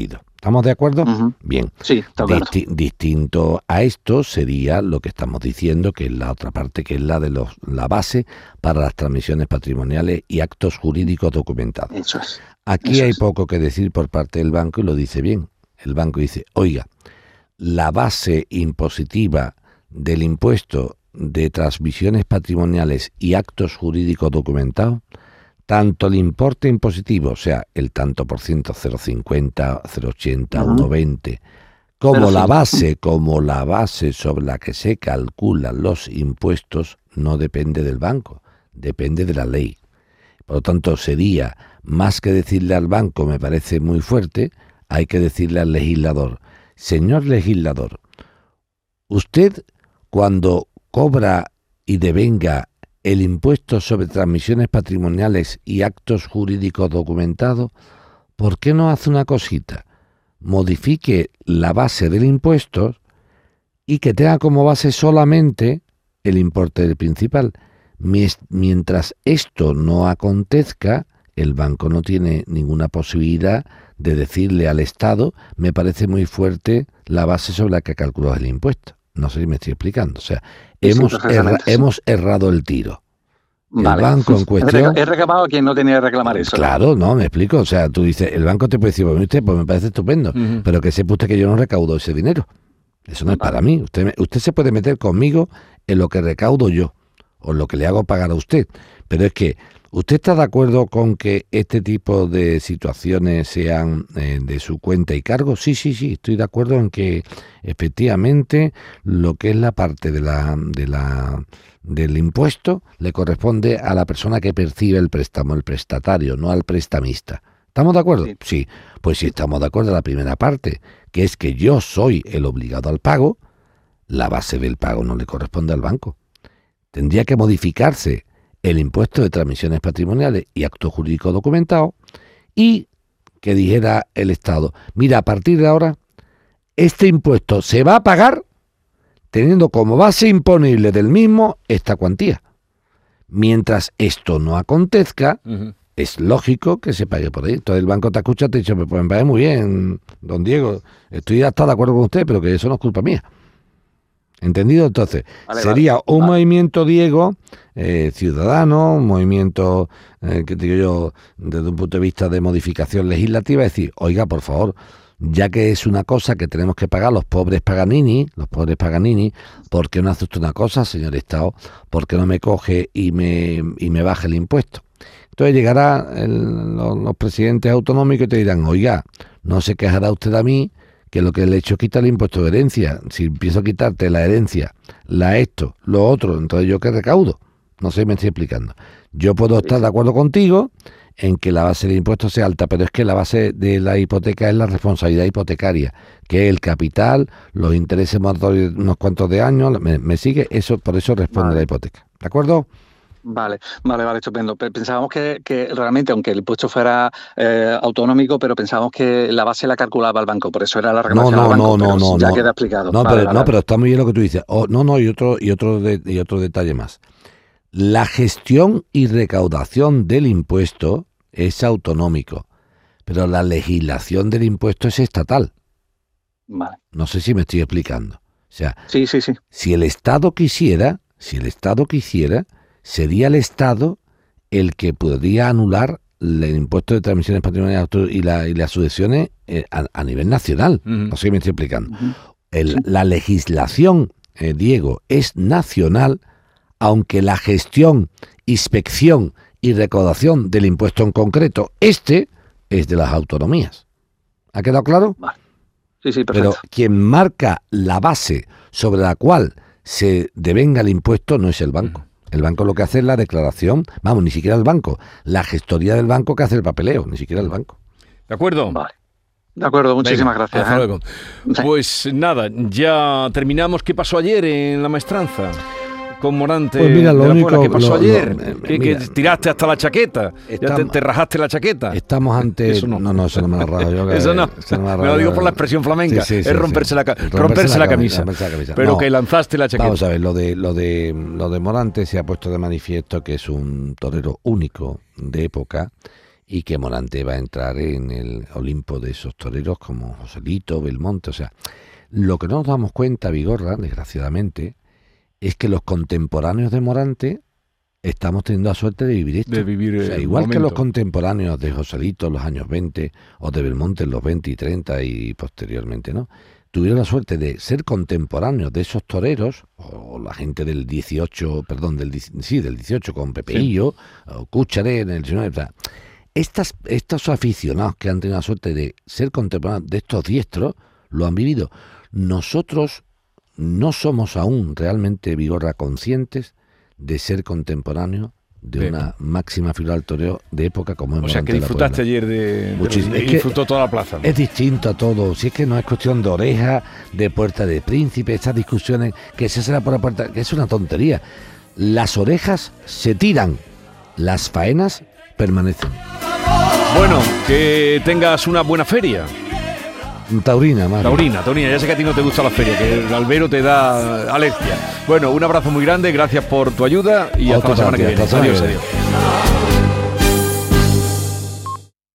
¿Estamos de acuerdo? Ujú. Bien. Sí, está claro. Distinto a esto sería lo que estamos diciendo, que es la otra parte, que es la de la base para las transmisiones patrimoniales y actos jurídicos documentados. Eso es. Aquí Eso hay es. poco que decir por parte del banco y lo dice bien. El banco dice, oiga, la base impositiva del impuesto de transmisiones patrimoniales y actos jurídicos documentados, tanto el importe impositivo, o sea, el tanto por ciento, 0,50, 0,80, Ujú. 1,20, como la 0,5. base sobre la que se calculan los impuestos, no depende del banco, depende de la ley. Por lo tanto, sería, más que decirle al banco, me parece muy fuerte, hay que decirle al legislador, señor legislador, usted cuando cobra y devenga el impuesto sobre transmisiones patrimoniales y actos jurídicos documentados, ¿por qué no hace una cosita? Modifique la base del impuesto y que tenga como base solamente el importe del principal. Mientras esto no acontezca, el banco no tiene ninguna posibilidad de decirle al Estado, me parece muy fuerte la base sobre la que calculas el impuesto. No sé si me estoy explicando. O sea, hemos errado el tiro. Vale. El banco en cuestión... He reclamado a quien no tenía que reclamar eso. Claro, no, me explico. O sea, tú dices, el banco te puede decir, pues usted, pues me parece estupendo, pero que sepa usted que yo no recaudo ese dinero. Eso no es para mí. Usted se puede meter conmigo en lo que recaudo yo, o en lo que le hago pagar a usted. Pero es que, ¿usted está de acuerdo con que este tipo de situaciones sean de su cuenta y cargo? Sí, estoy de acuerdo en que efectivamente lo que es la parte del impuesto le corresponde a la persona que percibe el préstamo, el prestatario, no al prestamista. ¿Estamos de acuerdo? Sí. Pues si estamos de acuerdo en la primera parte, que es que yo soy el obligado al pago, la base del pago no le corresponde al banco. Tendría que modificarse el impuesto de transmisiones patrimoniales y actos jurídicos documentados y que dijera el Estado, mira, a partir de ahora, este impuesto se va a pagar teniendo como base imponible del mismo esta cuantía. Mientras esto no acontezca, es lógico que se pague por ahí. Entonces el banco te escucha y te dice, pues me parece muy bien, don Diego, estoy hasta de acuerdo con usted, pero que eso no es culpa mía. ¿Entendido? Entonces, sería un movimiento, Diego, ciudadano, un movimiento, que digo yo, desde un punto de vista de modificación legislativa, es decir, oiga, por favor, ya que es una cosa que tenemos que pagar los pobres Paganini, ¿por qué no hace usted una cosa, señor Estado? ¿Por qué no me coge y me baja el impuesto? Entonces llegarán los presidentes autonómicos y te dirán, oiga, no se quejará usted a mí, que lo que le he hecho es quitar el impuesto de herencia. Si empiezo a quitarte la herencia, lo otro, entonces ¿yo qué recaudo? No sé si me estoy explicando. Yo puedo estar de acuerdo contigo en que la base del impuesto sea alta, pero es que la base de la hipoteca es la responsabilidad hipotecaria, que es el capital, los intereses moratorios unos cuantos de años, ¿me sigue? Eso, por eso responde la hipoteca. ¿De acuerdo? Vale, estupendo. Pensábamos que realmente, aunque el impuesto fuera autonómico, pero pensábamos que la base la calculaba el banco, por eso era la reclamación al banco. No, ya queda explicado. Pero está muy bien lo que tú dices. Y otro detalle más. La gestión y recaudación del impuesto es autonómico, pero la legislación del impuesto es estatal. Vale. No sé si me estoy explicando. O sea, sí. Si el Estado quisiera, sería el Estado el que podría anular el impuesto de transmisiones patrimoniales y las sucesiones a nivel nacional. No sé si me estoy explicando. La legislación, Diego, es nacional, aunque la gestión, inspección y recaudación del impuesto en concreto, es de las autonomías. ¿Ha quedado claro? Vale. Sí, perfecto. Pero quien marca la base sobre la cual se devenga el impuesto no es el banco. El banco lo que hace es la declaración, ni siquiera el banco, la gestoría del banco que hace el papeleo, ni siquiera el banco. ¿De acuerdo? Vale. De acuerdo, muchísimas gracias. Hasta luego. Pues nada, ya terminamos. ¿Qué pasó ayer en la maestranza? Con Morante. Pues mira, lo único ¿qué pasó ayer? Que tiraste hasta la chaqueta. Ya te rajaste la chaqueta. Estamos ante... Eso no me lo rajo yo. Eso no. Me lo digo por la expresión flamenca. Sí, es romperse la camisa. Pero que lanzaste la chaqueta. Vamos a ver, lo de Morante se ha puesto de manifiesto que es un torero único de época y que Morante va a entrar en el Olimpo de esos toreros como Joselito, Belmonte. O sea, lo que no nos damos cuenta, Vigorra, desgraciadamente, es que los contemporáneos de Morante estamos teniendo la suerte de vivir esto. De vivir, o sea, igual que los contemporáneos de Joselito en los años 20 o de Belmonte en los 20 y 30 y posteriormente, ¿no? Tuvieron la suerte de ser contemporáneos de esos toreros, o la gente del 18, perdón, del 18 con Pepeillo, o Cúchare en el 19. O sea, estos aficionados que han tenido la suerte de ser contemporáneos de estos diestros, lo han vivido. Nosotros no somos aún realmente, Vigorra, conscientes de ser contemporáneos de una máxima figura del toreo de época como es. O sea, que disfrutaste ayer de disfrutó toda la plaza, ¿no? Es distinto a todo. Si es que no es cuestión de oreja, de puerta de príncipe, estas discusiones que se será por la puerta, que es una tontería. Las orejas se tiran, las faenas permanecen. Bueno, que tengas una buena feria. Taurina, Mario. Taurina, ya sé que a ti no te gusta la feria, que el albero te da alergia. Bueno, un abrazo muy grande, gracias por tu ayuda y hasta la semana que viene. Adiós.